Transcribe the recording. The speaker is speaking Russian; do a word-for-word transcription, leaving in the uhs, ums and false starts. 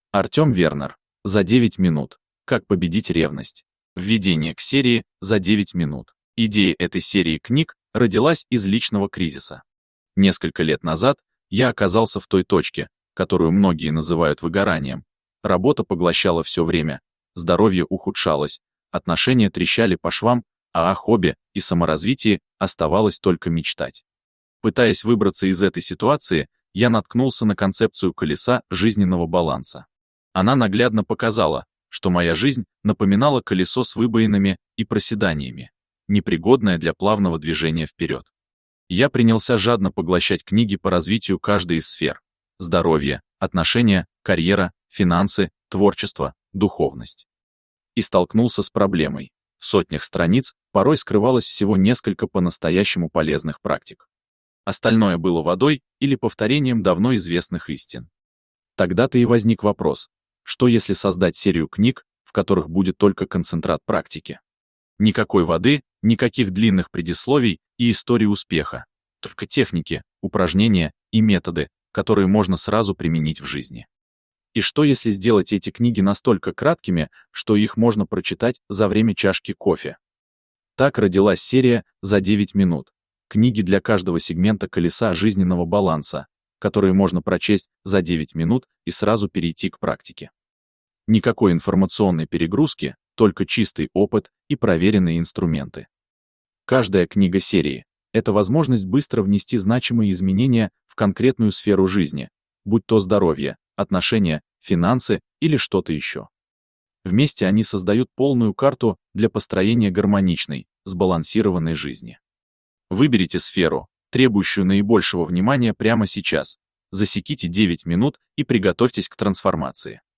Артем Вернер. За девять минут. Как победить ревность. Введение к серии «За девять минут». Идея этой серии книг родилась из личного кризиса. Несколько лет назад я оказался в той точке, которую многие называют выгоранием. Работа поглощала все время, здоровье ухудшалось, отношения трещали по швам, а о хобби и саморазвитии оставалось только мечтать. Пытаясь выбраться из этой ситуации, я наткнулся на концепцию колеса жизненного баланса. Она наглядно показала, что моя жизнь напоминала колесо с выбоинами и проседаниями, непригодное для плавного движения вперед. Я принялся жадно поглощать книги по развитию каждой из сфер: здоровье, отношения, карьера, финансы, творчество, духовность. И столкнулся с проблемой. В сотнях страниц порой скрывалось всего несколько по-настоящему полезных практик. Остальное было водой или повторением давно известных истин. Тогда-то и возник вопрос: что если создать серию книг, в которых будет только концентрат практики? Никакой воды, никаких длинных предисловий и истории успеха, только техники, упражнения и методы, которые можно сразу применить в жизни. И что если сделать эти книги настолько краткими, что их можно прочитать за время чашки кофе? Так родилась серия «За девять минут». Книги для каждого сегмента колеса жизненного баланса, которые можно прочесть за девять минут и сразу перейти к практике. Никакой информационной перегрузки, только чистый опыт и проверенные инструменты. Каждая книга серии — это возможность быстро внести значимые изменения в конкретную сферу жизни, будь то здоровье, отношения, финансы или что-то еще. Вместе они создают полную карту для построения гармоничной, сбалансированной жизни. Выберите сферу, требующую наибольшего внимания прямо сейчас, засеките девять минут и приготовьтесь к трансформации.